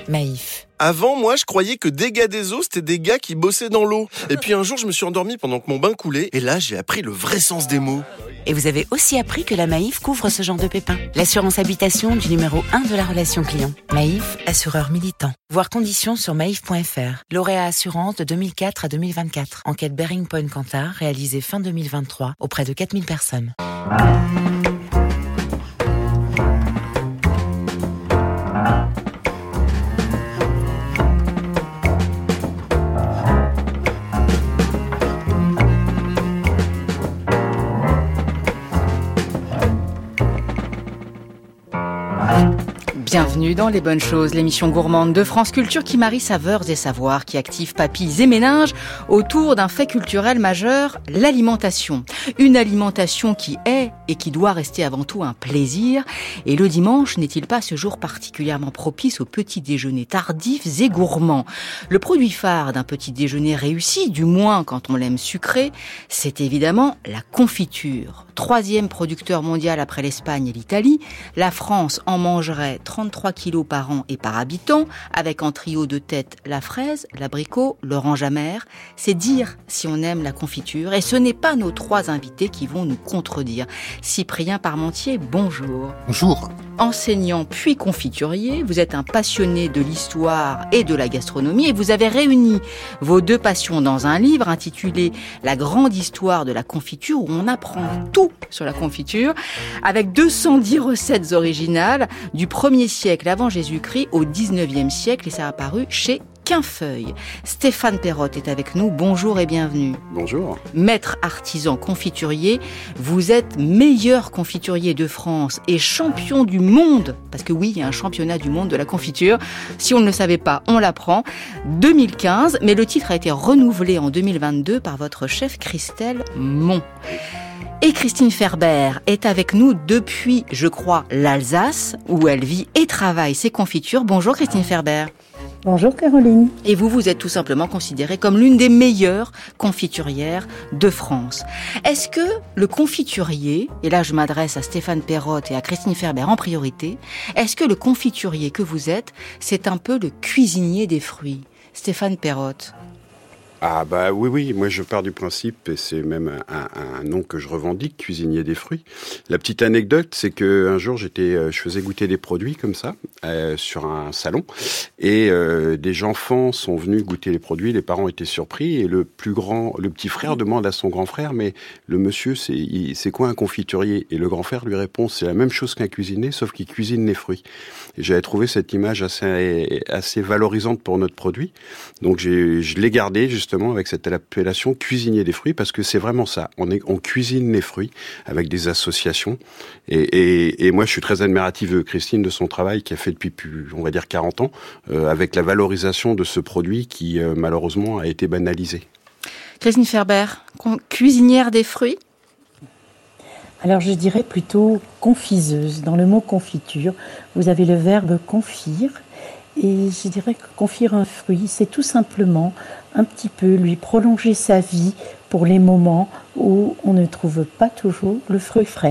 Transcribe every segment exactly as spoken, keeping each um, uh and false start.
Maïf. Avant, moi, je croyais que des gars des eaux, c'était des gars qui bossaient dans l'eau. Et puis un jour, je me suis endormi pendant que mon bain coulait. Et là, j'ai appris le vrai sens des mots. Et vous avez aussi appris que la Maïf couvre ce genre de pépins. L'assurance habitation du numéro un de la relation client. Maïf, assureur militant. Voir conditions sur maïf point f r. Lauréat assurance de deux mille quatre à deux mille vingt-quatre. Enquête Bearing Point Kantar, réalisée fin deux mille vingt-trois auprès de quatre mille personnes. Bienvenue dans Les Bonnes Choses, l'émission gourmande de France Culture qui marie saveurs et savoirs, qui active papilles et méninges autour d'un fait culturel majeur, l'alimentation. Une alimentation qui est et qui doit rester avant tout un plaisir. Et le dimanche n'est-il pas ce jour particulièrement propice aux petits déjeuners tardifs et gourmands? Le produit phare d'un petit déjeuner réussi, du moins quand on l'aime sucré, c'est évidemment la confiture. Troisième producteur mondial après l'Espagne et l'Italie, la France en mangerait trente-trois kilos par an et par habitant, avec en trio de tête la fraise, l'abricot, l'orange amère. C'est dire si on aime la confiture. Et ce n'est pas nos trois invités qui vont nous contredire. Cyprien Parmentier, bonjour. Bonjour. Enseignant puis confiturier, vous êtes un passionné de l'histoire et de la gastronomie et vous avez réuni vos deux passions dans un livre intitulé « La grande histoire de la confiture » où on apprend tout sur la confiture avec deux cent dix recettes originales du premier siècle avant Jésus-Christ au dix-neuvième siècle et ça a apparu chez Quinfeuille. Stéphane Perrotte est avec nous. Bonjour et bienvenue. Bonjour. Maître artisan confiturier, vous êtes meilleur confiturier de France et champion du monde, parce que oui, il y a un championnat du monde de la confiture. Si on ne le savait pas, on l'apprend. deux mille quinze, mais le titre a été renouvelé en deux mille vingt-deux par votre chef Christelle Mont. Et Christine Ferber est avec nous depuis, je crois, l'Alsace, où elle vit et travaille ses confitures. Bonjour Christine Ferber. Bonjour Caroline. Et vous, vous êtes tout simplement considérée comme l'une des meilleures confiturières de France. Est-ce que le confiturier, et là je m'adresse à Stéphane Perrotte et à Christine Ferber en priorité, est-ce que le confiturier que vous êtes, c'est un peu le cuisinier des fruits? Stéphane Perrotte. Ah bah oui, oui, moi je pars du principe, et c'est même un, un, un nom que je revendique, cuisinier des fruits. La petite anecdote, c'est que un jour j'étais, je faisais goûter des produits comme ça euh, sur un salon, et euh, des enfants sont venus goûter les produits. Les parents étaient surpris, et le plus grand, le petit frère demande à son grand frère, mais le monsieur, c'est, il, c'est quoi un confiturier? Et le grand frère lui répond, c'est la même chose qu'un cuisinier, sauf qu'il cuisine les fruits. Et j'avais trouvé cette image assez, assez valorisante pour notre produit, donc j'ai, je l'ai gardé justement. Justement avec cette appellation cuisinier des fruits, parce que c'est vraiment ça. On, est, on cuisine les fruits avec des associations. Et, et, et moi, je suis très admiratif de Christine, de son travail qui a fait depuis, plus, on va dire, quarante ans, euh, avec la valorisation de ce produit qui, euh, malheureusement, a été banalisé. Christine Ferber, cuisinière des fruits? Alors je dirais plutôt confiseuse. Dans le mot confiture, vous avez le verbe confire. Et je dirais que confire un fruit, c'est tout simplement un petit peu lui prolonger sa vie pour les moments où on ne trouve pas toujours le fruit frais.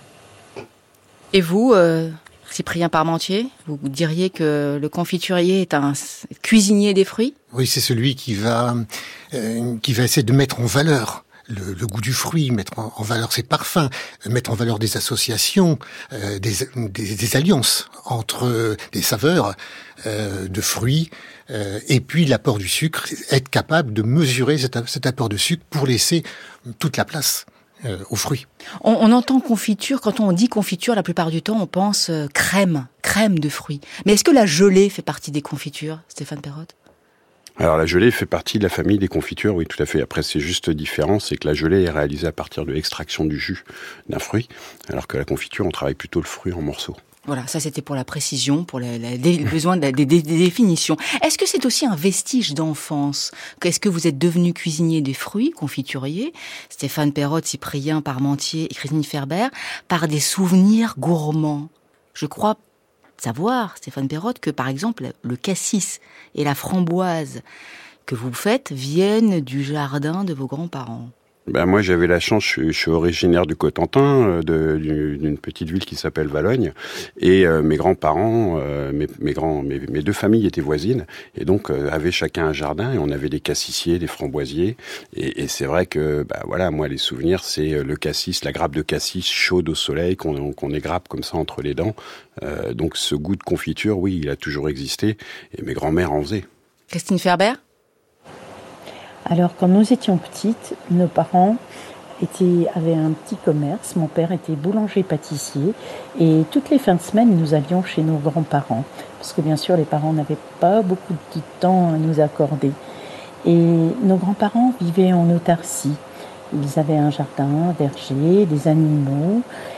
Et vous, euh, Cyprien Parmentier, vous diriez que le confiturier est un cuisinier des fruits? Oui, c'est celui qui va, euh, qui va essayer de mettre en valeur Le, le goût du fruit, mettre en, en valeur ses parfums, mettre en valeur des associations, euh, des, des, des alliances entre euh, des saveurs euh, de fruits euh, et puis l'apport du sucre, être capable de mesurer cet, cet apport de sucre pour laisser toute la place euh, aux fruits. On, on entend confiture, quand on dit confiture, la plupart du temps on pense euh, crème, crème de fruits. Mais est-ce que la gelée fait partie des confitures, Stéphane Perrotte? Alors la gelée fait partie de la famille des confitures, oui tout à fait. Après c'est juste différent, c'est que la gelée est réalisée à partir de l'extraction du jus d'un fruit, alors que la confiture on travaille plutôt le fruit en morceaux. Voilà, ça c'était pour la précision, pour les, les, les besoins des, des, des définitions. Est-ce que c'est aussi un vestige d'enfance? Est-ce que vous êtes devenu cuisinier des fruits, confiturier, Stéphane Perrotte, Cyprien Parmentier et Christine Ferber, par des souvenirs gourmands? Je crois savoir, Stéphane Perrotte, que par exemple le cassis et la framboise que vous faites viennent du jardin de vos grands-parents. Ben moi j'avais la chance, je, je suis originaire du Cotentin, de, d'une petite ville qui s'appelle Valogne, et euh, mes grands-parents, euh, mes, mes grands, mes, mes deux familles étaient voisines, et donc euh, avaient chacun un jardin, et on avait des cassissiers, des framboisiers, et, et c'est vrai que bah voilà, moi les souvenirs c'est le cassis, la grappe de cassis chaude au soleil qu'on, qu'on égrappe comme ça entre les dents, euh, donc ce goût de confiture, oui, il a toujours existé, et mes grands-mères en faisaient. Christine Ferber? Alors, quand nous étions petites, nos parents étaient, avaient un petit commerce. Mon père était boulanger-pâtissier. Et toutes les fins de semaine, nous allions chez nos grands-parents. Parce que bien sûr, les parents n'avaient pas beaucoup de temps à nous accorder. Et nos grands-parents vivaient en autarcie. Ils avaient un jardin, un verger, des animaux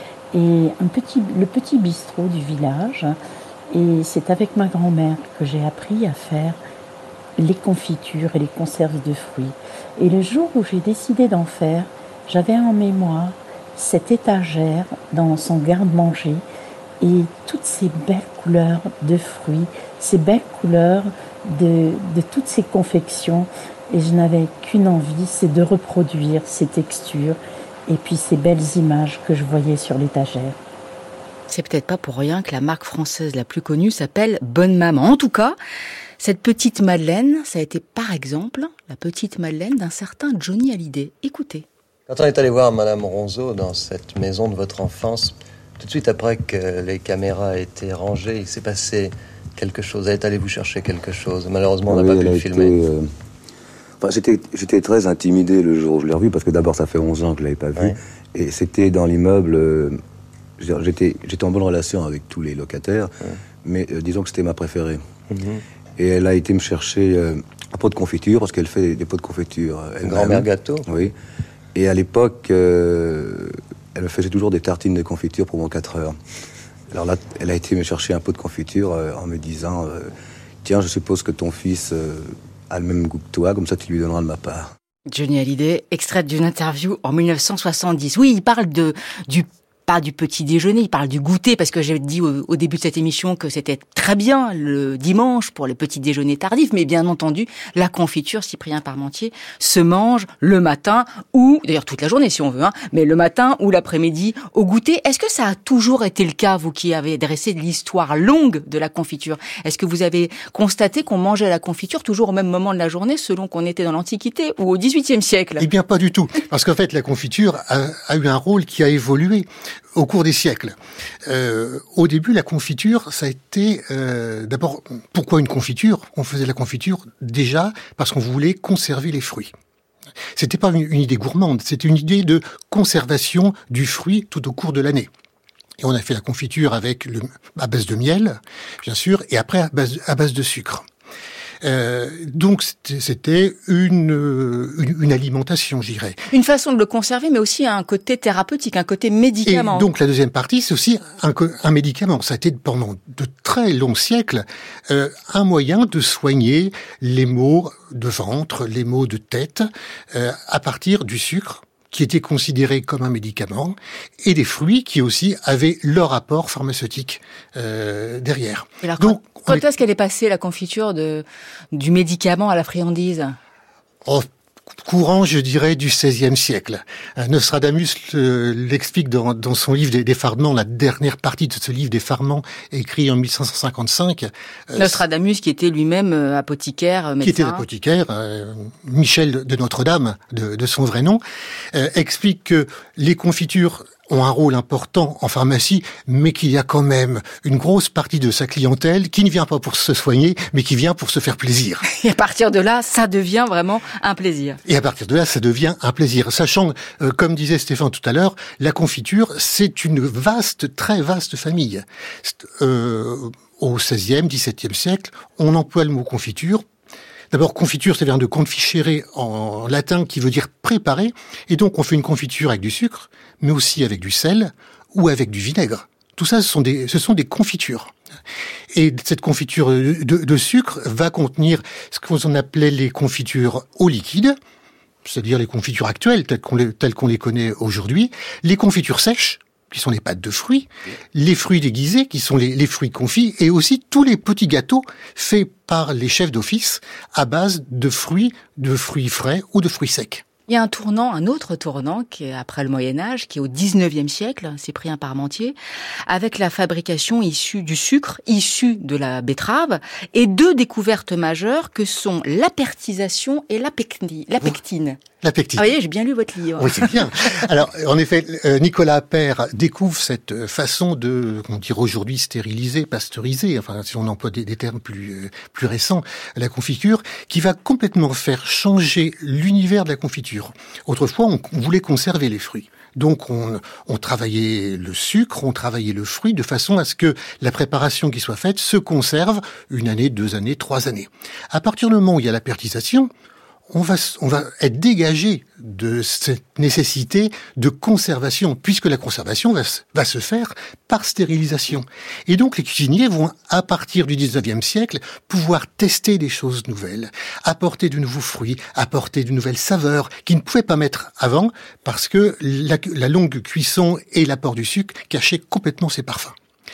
et un petit, le petit bistrot du village. Et c'est avec ma grand-mère que j'ai appris à faire les confitures et les conserves de fruits. Et le jour où j'ai décidé d'en faire, j'avais en mémoire cette étagère dans son garde-manger et toutes ces belles couleurs de fruits, ces belles couleurs de, de toutes ces confections. Et je n'avais qu'une envie, c'est de reproduire ces textures et puis ces belles images que je voyais sur l'étagère. C'est peut-être pas pour rien que la marque française la plus connue s'appelle Bonne Maman. En tout cas, cette petite Madeleine, ça a été par exemple la petite Madeleine d'un certain Johnny Hallyday. Écoutez. Quand on est allé voir Madame Ronzeau dans cette maison de votre enfance, tout de suite après que les caméras étaient rangées, il s'est passé quelque chose. Elle est allée vous chercher quelque chose. Malheureusement, on n'a oui, pas pu le filmer. Été, euh... enfin, j'étais, j'étais très intimidé le jour où je l'ai revu, parce que d'abord, ça fait onze ans que je ne l'avais pas vu. Oui. Et c'était dans l'immeuble... Euh, j'étais, j'étais en bonne relation avec tous les locataires, oui. mais euh, disons que c'était ma préférée. Mm-hmm. Et elle a été me chercher euh, un pot de confiture, parce qu'elle fait des pots de confiture. Une grand-mère gâteau. Oui. Et à l'époque, euh, elle me faisait toujours des tartines de confiture pour mon quatre heures. Alors là, elle a été me chercher un pot de confiture euh, en me disant euh, « Tiens, je suppose que ton fils euh, a le même goût que toi, comme ça tu lui donneras de ma part. » Johnny Hallyday, extrait d'une interview en dix-neuf cent soixante-dix. Oui, il parle de du pas du petit déjeuner, il parle du goûter, parce que j'ai dit au, au début de cette émission que c'était très bien le dimanche pour les petits déjeuners tardifs, mais bien entendu, la confiture, Cyprien Parmentier, se mange le matin ou, d'ailleurs toute la journée si on veut, hein, mais le matin ou l'après-midi au goûter. Est-ce que ça a toujours été le cas, vous qui avez dressé l'histoire longue de la confiture? Est-ce que vous avez constaté qu'on mangeait la confiture toujours au même moment de la journée, selon qu'on était dans l'Antiquité ou au dix-huitième siècle? Eh bien, pas du tout. Parce qu'en fait, la confiture a, a eu un rôle qui a évolué au cours des siècles. Euh, au début, la confiture, ça a été... Euh, d'abord, pourquoi une confiture? On faisait la confiture déjà parce qu'on voulait conserver les fruits. C'était pas une, une idée gourmande, c'était une idée de conservation du fruit tout au cours de l'année. Et on a fait la confiture avec le, à base de miel, bien sûr, et après à base, à base de sucre. Euh, donc c'était, c'était une, une, une alimentation, je dirais. Une façon de le conserver, mais aussi un côté thérapeutique, un côté médicament. Et donc la deuxième partie, c'est aussi un, un médicament. Ça a été pendant de très longs siècles euh, un moyen de soigner les maux de ventre, les maux de tête, euh, à partir du sucre, qui était considéré comme un médicament, et des fruits qui aussi avaient leur apport pharmaceutique euh, derrière. Alors, donc, quand, quand est... est-ce qu'elle est passée, la confiture, de, du médicament à la friandise? Oh, courant, je dirais, du seizième siècle. Nostradamus euh, l'explique dans, dans son livre des, des Fardements, la dernière partie de ce livre des Fardements, écrit en mille cinq cent cinquante-cinq. Euh, Nostradamus, qui était lui-même euh, apothicaire, médecin. Qui était apothicaire, euh, Michel de Notre-Dame, de, de son vrai nom, euh, explique que les confitures ont un rôle important en pharmacie, mais qu'il y a quand même une grosse partie de sa clientèle qui ne vient pas pour se soigner, mais qui vient pour se faire plaisir. Et à partir de là, ça devient vraiment un plaisir. Et à partir de là, ça devient un plaisir. Sachant, euh, comme disait Stéphane tout à l'heure, la confiture, c'est une vaste, très vaste famille. Euh, au seizième, dix-septième siècle, on emploie le mot confiture. D'abord, confiture, ça vient de conficere en latin, qui veut dire préparer. Et donc, on fait une confiture avec du sucre, mais aussi avec du sel ou avec du vinaigre. Tout ça, ce sont des, ce sont des confitures. Et cette confiture de, de sucre va contenir ce qu'on appelait les confitures au liquide, c'est-à-dire les confitures actuelles, telles qu'on les, telles qu'on les connaît aujourd'hui, les confitures sèches, qui sont les pâtes de fruits, les fruits déguisés, qui sont les, les fruits confits, et aussi tous les petits gâteaux faits par les chefs d'office à base de fruits, de fruits frais ou de fruits secs. Il y a un tournant, un autre tournant, qui est après le Moyen-Âge, qui est au dix-neuvième siècle, Cyprien Parmentier, avec la fabrication issue du sucre, issu de la betterave, et deux découvertes majeures que sont l'apertisation et la, pecti- la pectine. La pectine. Ah, vous voyez, j'ai bien lu votre livre. Oui, c'est bien. Alors, en effet, Nicolas Appert découvre cette façon de, on dirait aujourd'hui, stériliser, pasteuriser, enfin, si on emploie des, des termes plus, plus récents, la confiture, qui va complètement faire changer l'univers de la confiture. Autrefois, on voulait conserver les fruits. Donc, on, on travaillait le sucre, on travaillait le fruit, de façon à ce que la préparation qui soit faite se conserve une année, deux années, trois années. À partir du moment où il y a l'apertisation, on va, on va être dégagé de cette nécessité de conservation, puisque la conservation va, va se faire par stérilisation. Et donc, les cuisiniers vont, à partir du dix-neuvième siècle, pouvoir tester des choses nouvelles, apporter de nouveaux fruits, apporter de nouvelles saveurs qu'ils ne pouvaient pas mettre avant, parce que la, la longue cuisson et l'apport du sucre cachaient complètement ces parfums.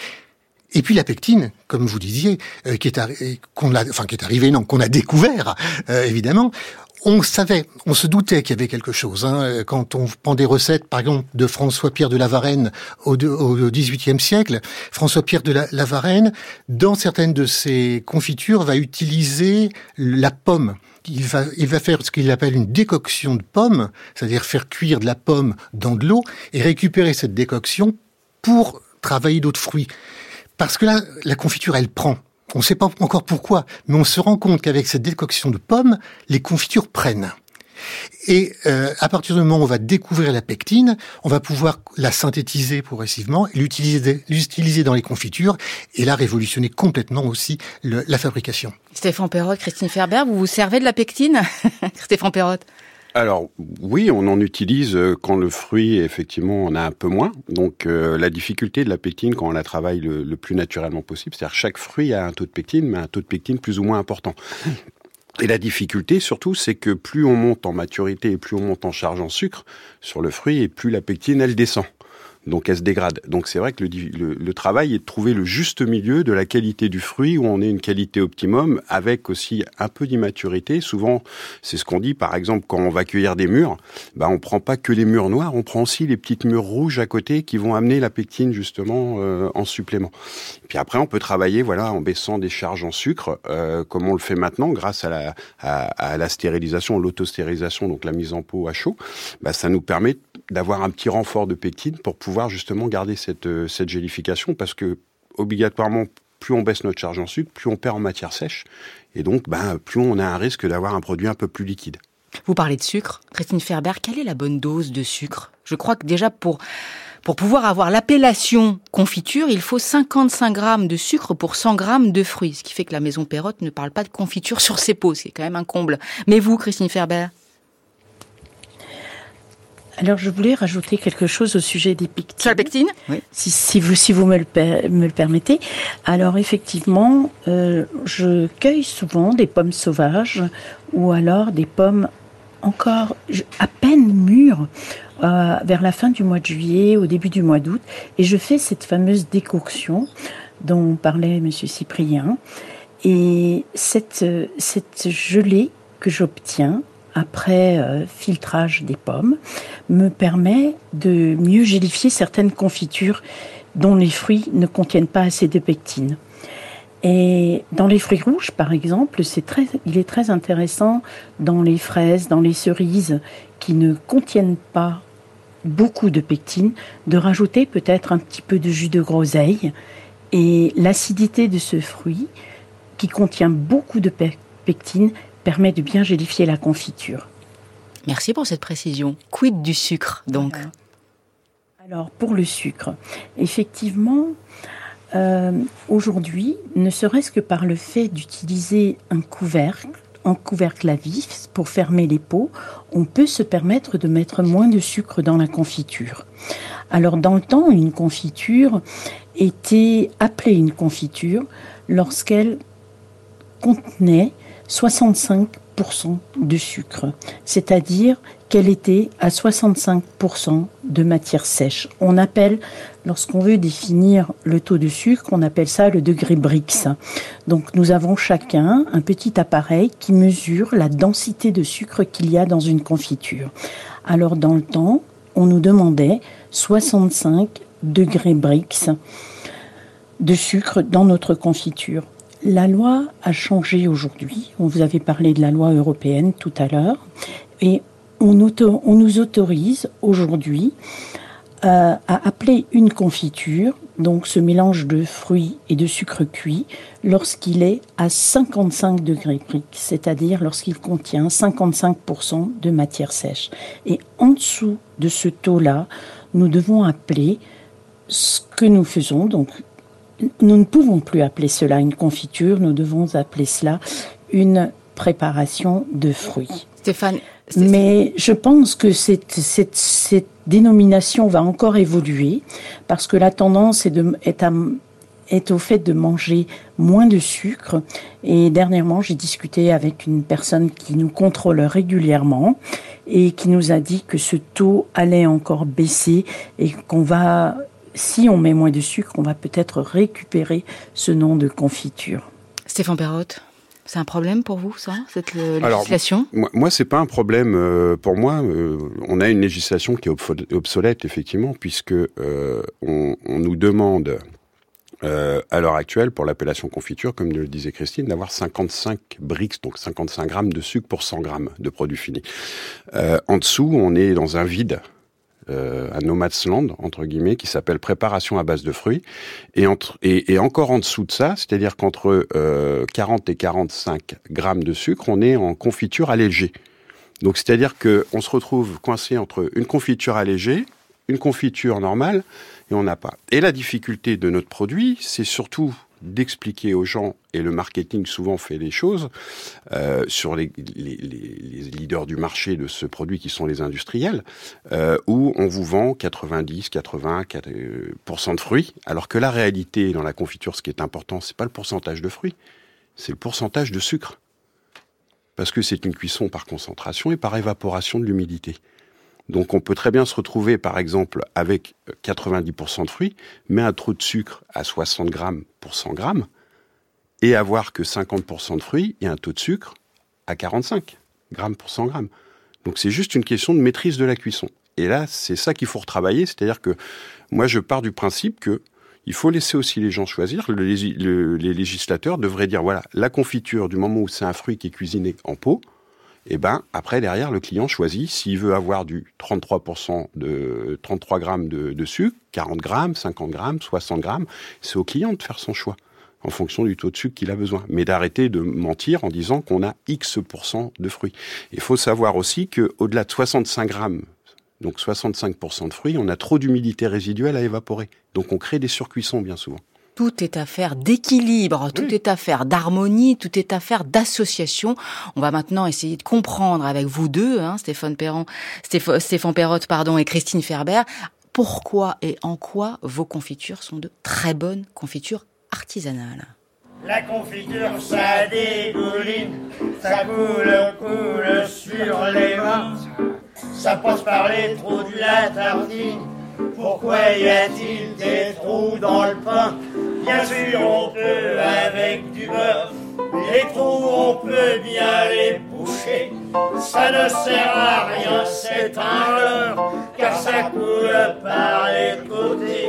Et puis la pectine, comme vous disiez, euh, qui est arri- qu'on a, enfin qui est arrivée, non, qu'on a découvert, euh, évidemment. On savait, on se doutait qu'il y avait quelque chose. Hein. Quand on prend des recettes, par exemple, de François-Pierre de La Varenne au, au dix-huitième siècle, François-Pierre de La, La Varenne, dans certaines de ses confitures, va utiliser la pomme. Il va, il va faire ce qu'il appelle une décoction de pomme, c'est-à-dire faire cuire de la pomme dans de l'eau et récupérer cette décoction pour travailler d'autres fruits. Parce que là, la confiture, elle prend. On ne sait pas encore pourquoi, mais on se rend compte qu'avec cette décoction de pommes, les confitures prennent. Et euh, à partir du moment où on va découvrir la pectine, on va pouvoir la synthétiser progressivement, l'utiliser, l'utiliser dans les confitures, et là révolutionner complètement aussi le, la fabrication. Stéphane Perrotte, Christine Ferber, vous vous servez de la pectine? Stéphane Perrotte. Alors oui, on en utilise quand le fruit, effectivement, on a un peu moins. Donc euh, la difficulté de la pectine, quand on la travaille le, le plus naturellement possible, c'est-à-dire chaque fruit a un taux de pectine, mais un taux de pectine plus ou moins important. Et la difficulté, surtout, c'est que plus on monte en maturité et plus on monte en charge en sucre sur le fruit, et plus la pectine, elle descend. Donc elle se dégrade. Donc c'est vrai que le, le, le travail est de trouver le juste milieu de la qualité du fruit, où on ait une qualité optimum, avec aussi un peu d'immaturité. Souvent, c'est ce qu'on dit, par exemple, quand on va cueillir des mûres, bah, on prend pas que les mûres noires, on prend aussi les petites mûres rouges à côté qui vont amener la pectine, justement, euh, en supplément. Puis après, on peut travailler, voilà, en baissant des charges en sucre, euh, comme on le fait maintenant, grâce à la, à, à la stérilisation, l'autostérilisation, donc la mise en pot à chaud. Bah, ça nous permet d'avoir un petit renfort de pectine pour pouvoir justement garder cette, cette gélification, parce que obligatoirement, plus on baisse notre charge en sucre, plus on perd en matière sèche, et donc ben, plus on a un risque d'avoir un produit un peu plus liquide. Vous parlez de sucre. Christine Ferber, quelle est la bonne dose de sucre? Je crois que déjà pour, pour pouvoir avoir l'appellation confiture, il faut cinquante-cinq grammes de sucre pour cent grammes de fruits, ce qui fait que la maison Perrotte ne parle pas de confiture sur ses pots, c'est quand même un comble. Mais vous, Christine Ferber? Alors, je voulais rajouter quelque chose au sujet des pectines. Sur la pectine? Oui. Si, si vous, si vous me le, per, me le permettez. Alors, effectivement, euh, je cueille souvent des pommes sauvages ou alors des pommes encore à peine mûres euh, vers la fin du mois de juillet, au début du mois d'août. Et je fais cette fameuse décoction dont parlait Monsieur Cyprien. Et cette, cette gelée que j'obtiens après euh, filtrage des pommes, me permet de mieux gélifier certaines confitures dont les fruits ne contiennent pas assez de pectine. Et dans les fruits rouges, par exemple, c'est très, il est très intéressant dans les fraises, dans les cerises qui ne contiennent pas beaucoup de pectine, de rajouter peut-être un petit peu de jus de groseille. Et l'acidité de ce fruit, qui contient beaucoup de pe- pectine, permet de bien gélifier la confiture. Merci pour cette précision. Quid du sucre, donc? Voilà. Alors, pour le sucre, effectivement, euh, aujourd'hui, ne serait-ce que par le fait d'utiliser un couvercle, un couvercle à vis pour fermer les pots, on peut se permettre de mettre moins de sucre dans la confiture. Alors, dans le temps, une confiture était appelée une confiture lorsqu'elle contenait soixante-cinq pour cent de sucre, c'est-à-dire qu'elle était à soixante-cinq pour cent de matière sèche. On appelle, lorsqu'on veut définir le taux de sucre, on appelle ça le degré Brix. Donc nous avons chacun un petit appareil qui mesure la densité de sucre qu'il y a dans une confiture. Alors dans le temps, on nous demandait soixante-cinq degrés Brix de sucre dans notre confiture. La loi a changé aujourd'hui. On vous avait parlé de la loi européenne tout à l'heure. Et on, auto, on nous autorise aujourd'hui euh, à appeler une confiture, donc ce mélange de fruits et de sucre cuit, lorsqu'il est à cinquante-cinq degrés Brix, c'est-à-dire lorsqu'il contient cinquante-cinq pour cent de matière sèche. Et en dessous de ce taux-là, nous devons appeler ce que nous faisons, donc nous ne pouvons plus appeler cela une confiture, nous devons appeler cela une préparation de fruits. Stéphane, mais je pense que cette, cette, cette dénomination va encore évoluer parce que la tendance est, de, est, à, est au fait de manger moins de sucre. Et dernièrement, j'ai discuté avec une personne qui nous contrôle régulièrement et qui nous a dit que ce taux allait encore baisser et qu'on va... Si on met moins de sucre, on va peut-être récupérer ce nom de confiture. Stéphane Perrotte, c'est un problème pour vous, ça, cette législation ? Alors, moi, moi, c'est pas un problème euh, pour moi. Euh, on a une législation qui est obsolète, effectivement, puisque euh, on, on nous demande, euh, à l'heure actuelle, pour l'appellation confiture, comme le disait Christine, d'avoir cinquante-cinq Brix, donc cinquante-cinq grammes de sucre pour cent grammes de produit fini. Euh, en dessous, on est dans un vide. Euh, un no man's land, entre guillemets, qui s'appelle préparation à base de fruits. Et, entre, et, et encore en dessous de ça, c'est-à-dire qu'entre euh, quarante et quarante-cinq grammes de sucre, on est en confiture allégée. Donc c'est-à-dire qu'on se retrouve coincé entre une confiture allégée, une confiture normale, et on n'a pas. Et la difficulté de notre produit, c'est surtout d'expliquer aux gens, et le marketing souvent fait les choses, euh, sur les, les, les leaders du marché de ce produit qui sont les industriels, euh, où on vous vend quatre-vingt-dix, quatre-vingts pour cent de fruits, alors que la réalité dans la confiture, ce qui est important, c'est pas le pourcentage de fruits, c'est le pourcentage de sucre. Parce que c'est une cuisson par concentration et par évaporation de l'humidité. Donc on peut très bien se retrouver, par exemple, avec quatre-vingt-dix pour cent de fruits, mais un taux de sucre à soixante grammes pour cent grammes, et avoir que cinquante pour cent de fruits et un taux de sucre à quarante-cinq grammes pour cent grammes. Donc c'est juste une question de maîtrise de la cuisson. Et là, c'est ça qu'il faut retravailler, c'est-à-dire que moi je pars du principe que il faut laisser aussi les gens choisir. Le, le, les législateurs devraient dire, voilà, la confiture, du moment où c'est un fruit qui est cuisiné en pot, et ben après derrière le client choisit s'il veut avoir du trente-trois pour cent de trente-trois grammes de, de sucre, quarante grammes, cinquante grammes, soixante grammes. C'est au client de faire son choix en fonction du taux de sucre qu'il a besoin, mais d'arrêter de mentir en disant qu'on a X pour cent de fruits. Il faut savoir aussi que au-delà de soixante-cinq grammes, donc soixante-cinq pour cent de fruits, on a trop d'humidité résiduelle à évaporer. Donc on crée des surcuissons bien souvent. Tout est affaire d'équilibre, tout oui. est affaire d'harmonie, tout est affaire d'association. On va maintenant essayer de comprendre avec vous deux, hein, Stéphane Perron, Stéph- Stéphane Perrotte, pardon, et Christine Ferber, pourquoi et en quoi vos confitures sont de très bonnes confitures artisanales. La confiture, ça dégouline, ça coule, coule sur les mains, ça passe par les trous de la tartine. Pourquoi y a-t-il des trous dans le pain? Bien sûr, on peut avec du beurre. Les trous, on peut bien les boucher. Ça ne sert à rien, c'est un leurre, car ça coule par les côtés.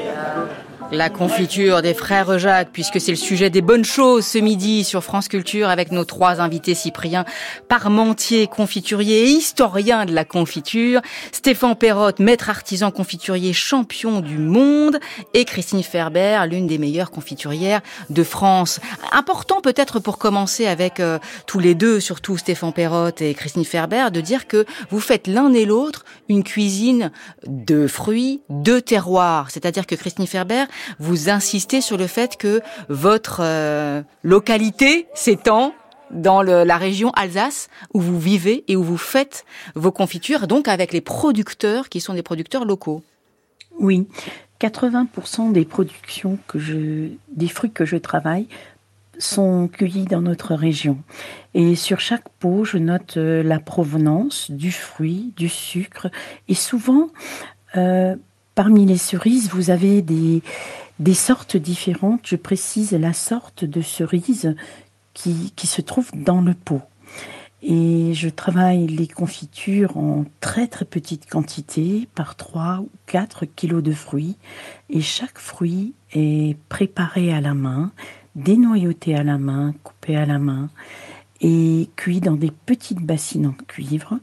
La confiture des frères Jacques, puisque c'est le sujet des bonnes choses ce midi sur France Culture avec nos trois invités Cyprien Parmentier, confiturier et historien de la confiture, Stéphane Perrotte, maître artisan confiturier champion du monde, et Christine Ferber, l'une des meilleures confiturières de France. Important peut-être pour commencer avec euh, tous les deux, surtout Stéphane Perrotte et Christine Ferber, de dire que vous faites l'un et l'autre une cuisine de fruits, de terroir. C'est-à-dire que Christine Ferber, vous insistez sur le fait que votre euh, localité s'étend dans le, la région Alsace où vous vivez et où vous faites vos confitures, donc avec les producteurs qui sont des producteurs locaux. Oui, quatre-vingts pour cent des productions que je, des fruits que je travaille sont cueillis dans notre région. Et sur chaque pot, je note euh, la provenance du fruit, du sucre. Et souvent, euh, parmi les cerises, vous avez des, des sortes différentes. Je précise la sorte de cerise qui, qui se trouve dans le pot. Et je travaille les confitures en très très petite quantité, par trois ou quatre kilos de fruits. Et chaque fruit est préparé à la main, dénoyauté à la main, coupé à la main, et cuit dans des petites bassines en cuivre.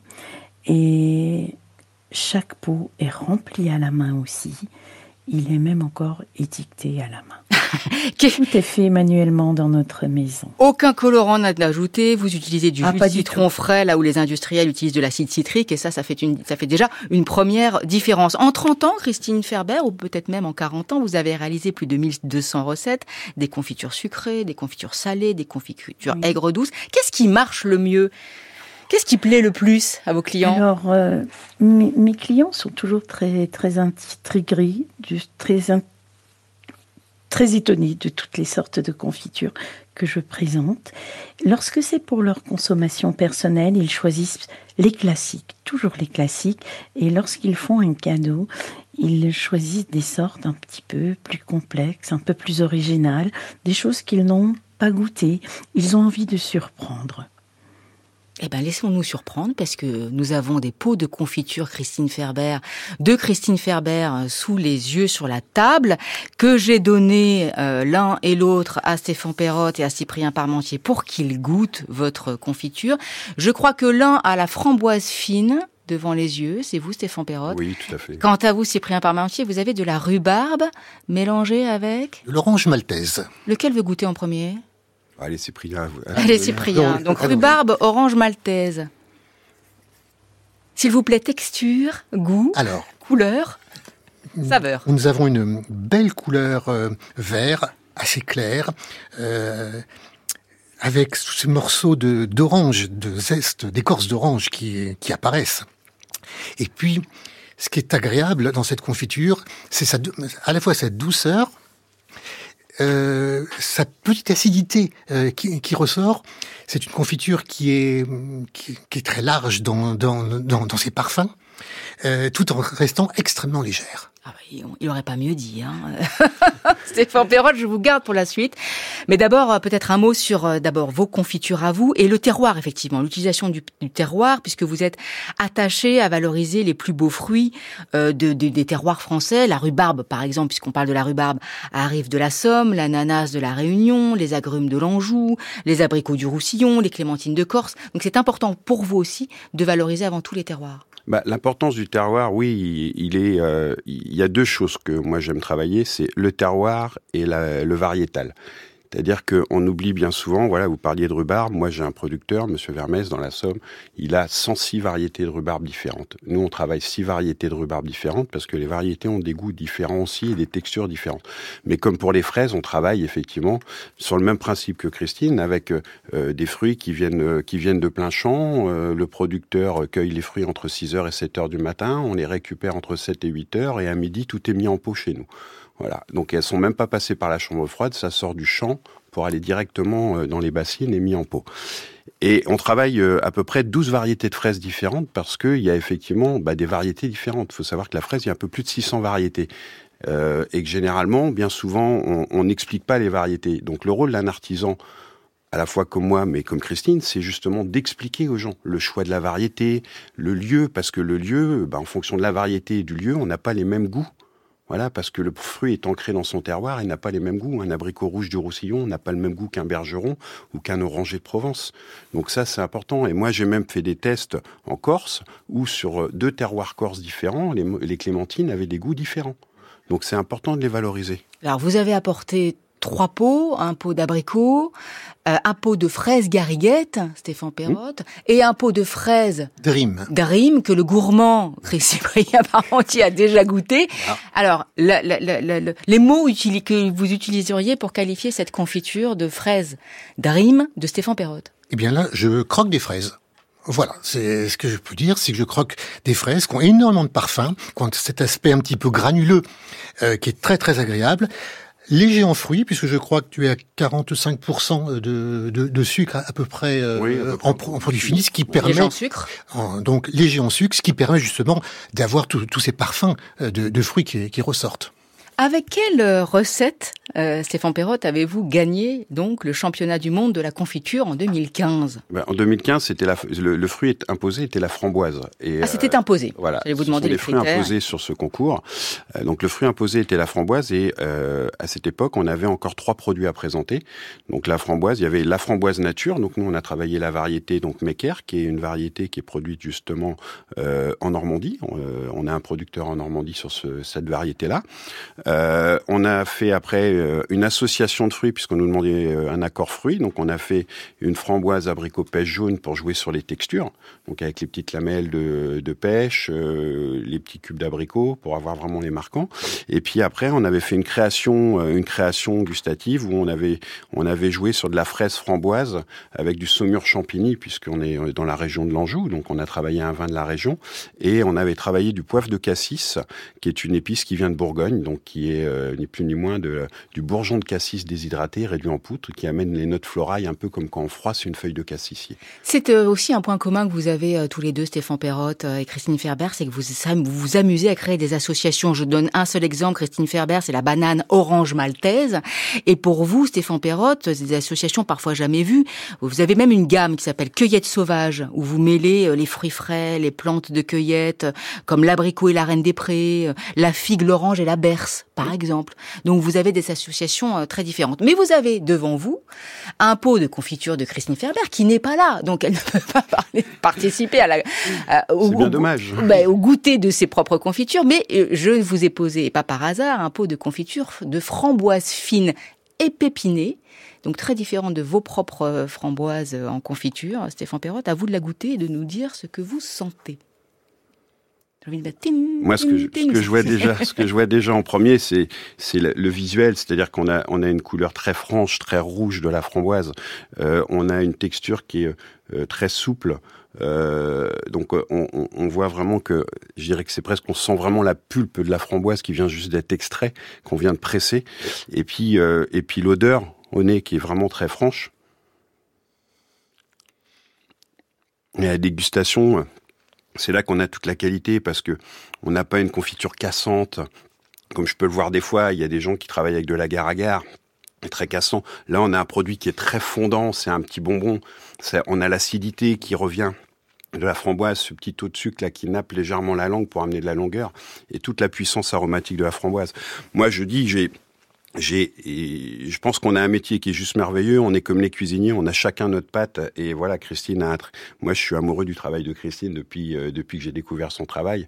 Et chaque pot est rempli à la main aussi. Il est même encore étiqueté à la main. Tout est fait manuellement dans notre maison. Aucun colorant n'a ajouté. Vous utilisez du ah, jus de citron frais, là où les industriels utilisent de l'acide citrique. Et ça, ça fait, une, ça fait déjà une première différence. En trente ans, Christine Ferber, ou peut-être même en quarante ans, vous avez réalisé plus de mille deux cents recettes, des confitures sucrées, des confitures salées, des confitures oui. aigres douces. Qu'est-ce qui marche le mieux ? Qu'est-ce qui plaît le plus à vos clients ? Alors, euh, mes, mes clients sont toujours très, très intrigués, très, très étonnés de toutes les sortes de confitures que je présente. Lorsque c'est pour leur consommation personnelle, ils choisissent les classiques, toujours les classiques. Et lorsqu'ils font un cadeau, ils choisissent des sortes un petit peu plus complexes, un peu plus originales, des choses qu'ils n'ont pas goûtées. Ils ont envie de surprendre. Eh bien, laissons-nous surprendre parce que nous avons des pots de confiture Christine Ferber, de Christine Ferber sous les yeux sur la table, que j'ai donné euh, l'un et l'autre à Stéphane Perrotte et à Cyprien Parmentier pour qu'ils goûtent votre confiture. Je crois que l'un a la framboise fine devant les yeux, c'est vous Stéphane Perrotte ? Oui, tout à fait. Quant à vous Cyprien Parmentier, vous avez de la rhubarbe mélangée avec ? De l'orange maltaise. Lequel veut goûter en premier ? Allez, Cyprien. Allez, Cyprien. Donc, rhubarbe, orange maltaise. S'il vous plaît, texture, goût, Alors, couleur, saveur. Nous avons une belle couleur euh, vert, assez claire, euh, avec ces morceaux de, d'orange, de zeste, d'écorce d'orange qui, qui apparaissent. Et puis, ce qui est agréable dans cette confiture, c'est sa, à la fois cette douceur, Euh, sa petite acidité euh, qui, qui ressort. C'est une confiture qui est qui, qui est très large dans dans dans, dans ses parfums, euh, tout en restant extrêmement légère. Ah bah, il n'aurait pas mieux dit. Hein. Stéphane Perrotte, je vous garde pour la suite. Mais d'abord, peut-être un mot sur euh, d'abord vos confitures à vous et le terroir, effectivement, l'utilisation du, du terroir, puisque vous êtes attaché à valoriser les plus beaux fruits euh, de, de, des terroirs français. La rhubarbe, par exemple, puisqu'on parle de la rhubarbe, arrive de la Somme, l'ananas de la Réunion, les agrumes de l'Anjou, les abricots du Roussillon, les clémentines de Corse. Donc c'est important pour vous aussi de valoriser avant tout les terroirs. Bah, l'importance du terroir, oui, il est, euh, il y a deux choses que moi j'aime travailler, c'est le terroir et la, le variétal. C'est-à-dire qu'on oublie bien souvent, voilà, vous parliez de rhubarbe, moi j'ai un producteur, Monsieur Vermès, dans la Somme, il a cent six variétés de rhubarbe différentes. Nous, on travaille six variétés de rhubarbe différentes parce que les variétés ont des goûts différents aussi et des textures différentes. Mais comme pour les fraises, on travaille effectivement sur le même principe que Christine, avec euh, des fruits qui viennent, euh, qui viennent de plein champ. Euh, le producteur cueille les fruits entre six heures et sept heures du matin, on les récupère entre sept et huit heures et à midi, tout est mis en pot chez nous. Voilà. Donc elles sont même pas passées par la chambre froide, ça sort du champ pour aller directement dans les bassines et mis en pot. Et on travaille à peu près douze variétés de fraises différentes parce qu'il y a effectivement bah, des variétés différentes. Il faut savoir que la fraise, il y a un peu plus de six cents variétés. Euh, et que généralement, bien souvent, on n'explique pas les variétés. Donc le rôle d'un artisan, à la fois comme moi, mais comme Christine, c'est justement d'expliquer aux gens le choix de la variété, le lieu, parce que le lieu, bah, en fonction de la variété et du lieu, on n'a pas les mêmes goûts. Voilà, parce que le fruit est ancré dans son terroir, il n'a pas les mêmes goûts. Un abricot rouge du Roussillon n'a pas le même goût qu'un bergeron ou qu'un oranger de Provence. Donc ça, c'est important. Et moi, j'ai même fait des tests en Corse où sur deux terroirs corses différents, les, les clémentines avaient des goûts différents. Donc c'est important de les valoriser. Alors vous avez apporté trois pots, un pot d'abricot, euh, un pot de fraises gariguettes, Stéphane Perrotte, mmh. et un pot de fraises Dream. Dream que le gourmand Cyprien Parmentier a déjà goûté. Ah. Alors, la, la, la, la, les mots utili- que vous utiliseriez pour qualifier cette confiture de fraises Dream de Stéphane Perrotte? Eh bien là, je croque des fraises. Voilà, c'est ce que je peux dire, c'est que je croque des fraises qui ont énormément de parfum, qui ont cet aspect un petit peu granuleux, euh, qui est très très agréable. Léger en fruits, puisque je crois que tu es à quarante-cinq pour cent de, de, de sucre à, à peu près, euh, oui, à peu en, près. en produit fini, ce qui permet... Léger en sucre. En, donc léger en sucre, ce qui permet justement d'avoir tous ces parfums de, de fruits qui, qui ressortent. Avec quelle recette, euh, Stéphane Perrotte, avez-vous gagné donc le championnat du monde de la confiture en deux mille quinze? Ben, en deux mille quinze, c'était la, le, le fruit imposé était la framboise. Et, ah, c'était imposé. Euh, voilà. J'allais vous demander les, les fruits critères. imposés sur ce concours. Euh, donc le fruit imposé était la framboise et euh, à cette époque, on avait encore trois produits à présenter. Donc la framboise, il y avait la framboise nature. Donc nous, on a travaillé la variété donc Mecker, qui est une variété qui est produite justement euh, en Normandie. On, euh, on a un producteur en Normandie sur ce, cette variété-là. Euh, on a fait après euh, une association de fruits puisqu'on nous demandait euh, un accord fruits. Donc on a fait une framboise abricot pêche jaune pour jouer sur les textures. Donc avec les petites lamelles de, de pêche, euh, les petits cubes d'abricot pour avoir vraiment les marquants. Et puis après on avait fait une création, euh, une création gustative où on avait on avait joué sur de la fraise framboise avec du saumur champigny puisqu'on est dans la région de l'Anjou. Donc on a travaillé un vin de la région et on avait travaillé du poivre de cassis qui est une épice qui vient de Bourgogne, donc qui est euh, ni plus ni moins de, du bourgeon de cassis déshydraté, réduit en poudre, qui amène les notes florales un peu comme quand on froisse une feuille de cassissier. C'est euh, aussi un point commun que vous avez euh, tous les deux, Stéphane Perrotte euh, et Christine Ferber, c'est que vous vous vous amusez à créer des associations. Je donne un seul exemple, Christine Ferber, c'est la banane orange maltaise. Et pour vous, Stéphane Perrotte, c'est des associations parfois jamais vues. Vous avez même une gamme qui s'appelle Cueillette sauvage, où vous mêlez euh, les fruits frais, les plantes de cueillette, euh, comme l'abricot et la reine des prés, euh, la figue, l'orange et la berce, par exemple. Donc vous avez des associations euh, très différentes. Mais vous avez devant vous un pot de confiture de Christine Ferber qui n'est pas là. Donc elle ne peut pas parler, participer à la, à, au, C'est bien au, dommage. Bah, au goûter de ses propres confitures. Mais euh, je vous ai posé, et pas par hasard, un pot de confiture de framboise fine épépinée. Donc très différent de vos propres framboises en confiture. Stéphane Perrotte, à vous de la goûter et de nous dire ce que vous sentez. Moi, ce que je, ce que je vois déjà, ce que je vois déjà en premier, c'est c'est le, le visuel, c'est-à-dire qu'on a on a une couleur très franche, très rouge de la framboise. Euh, on a une texture qui est euh, très souple. Euh, donc on, on, on voit vraiment que, je dirais que c'est presque, on sent vraiment la pulpe de la framboise qui vient juste d'être extrait, qu'on vient de presser. Et puis euh, et puis l'odeur au nez qui est vraiment très franche. Et à la dégustation, c'est là qu'on a toute la qualité parce que on n'a pas une confiture cassante. Comme je peux le voir des fois, il y a des gens qui travaillent avec de l'agar-agar, très cassant. Là, on a un produit qui est très fondant, c'est un petit bonbon. C'est, on a l'acidité qui revient de la framboise, ce petit taux de sucre là qui nappe légèrement la langue pour amener de la longueur et toute la puissance aromatique de la framboise. Moi, je dis, j'ai J'ai, et je pense qu'on a un métier qui est juste merveilleux. On est comme les cuisiniers, on a chacun notre patte. Et voilà, Christine a un tr... Moi, je suis amoureux du travail de Christine depuis euh, depuis que j'ai découvert son travail.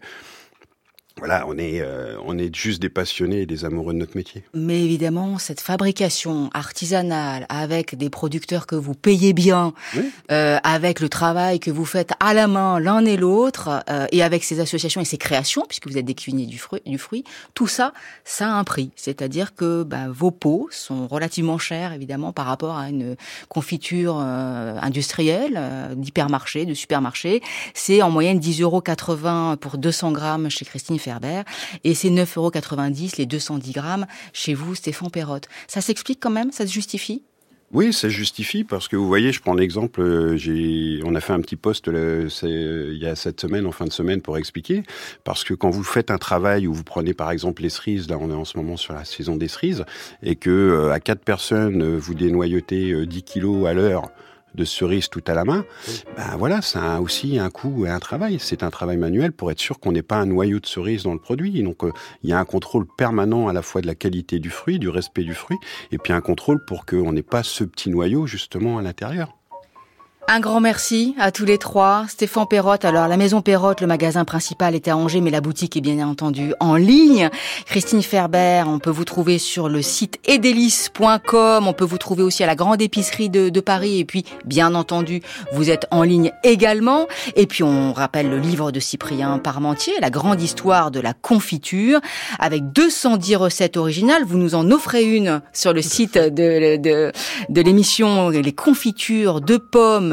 Voilà, on est euh, on est juste des passionnés et des amoureux de notre métier. Mais évidemment, cette fabrication artisanale avec des producteurs que vous payez bien, oui. euh, avec le travail que vous faites à la main l'un et l'autre, euh, et avec ces associations et ces créations, puisque vous êtes des cuisiniers du fruit, du fruit, tout ça, ça a un prix. C'est-à-dire que bah, vos pots sont relativement chers, évidemment, par rapport à une confiture euh, industrielle, euh, d'hypermarché, de supermarché. C'est en moyenne dix euros quatre-vingts pour deux cents grammes chez Christine Ferber, et c'est neuf euros quatre-vingt-dix les deux cent dix grammes chez vous, Stéphane Perrotte. Ça s'explique quand même? Ça se justifie? Oui, ça se justifie parce que vous voyez, je prends l'exemple, j'ai, on a fait un petit post le, c'est, il y a cette semaine, en fin de semaine, pour expliquer. Parce que quand vous faites un travail où vous prenez par exemple les cerises, là on est en ce moment sur la saison des cerises, et que à quatre personnes vous dénoyautez dix kilos à l'heure de cerises tout à la main, ben voilà, ça a aussi un coût et un travail. C'est un travail manuel pour être sûr qu'on n'ait pas un noyau de cerise dans le produit. Donc, euh, il y a un contrôle permanent à la fois de la qualité du fruit, du respect du fruit, et puis un contrôle pour qu'on n'ait pas ce petit noyau justement à l'intérieur. Un grand merci à tous les trois. Stéphane Perrotte, alors la maison Perrotte, le magasin principal est à Angers, mais la boutique est bien entendu en ligne. Christine Ferber, on peut vous trouver sur le site edelis point com, on peut vous trouver aussi à la grande épicerie de, de Paris, et puis bien entendu, vous êtes en ligne également. Et puis on rappelle le livre de Cyprien Parmentier, La grande histoire de la confiture, avec deux cent dix recettes originales. Vous nous en offrez une sur le site de, de, de l'émission Les confitures de pommes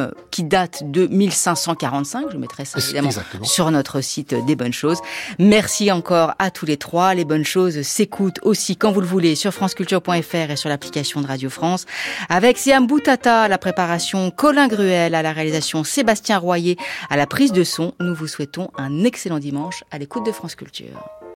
album qui date de mille cinq cent quarante-cinq. Je mettrai ça évidemment Exactement. Sur notre site des Bonnes Choses. Merci encore à tous les trois. Les Bonnes Choses s'écoutent aussi quand vous le voulez sur franceculture point f r et sur l'application de Radio France. Avec Siam Boutata à la préparation, Colin Gruel à la réalisation, Sébastien Royer à la prise de son. Nous vous souhaitons un excellent dimanche à l'écoute de France Culture.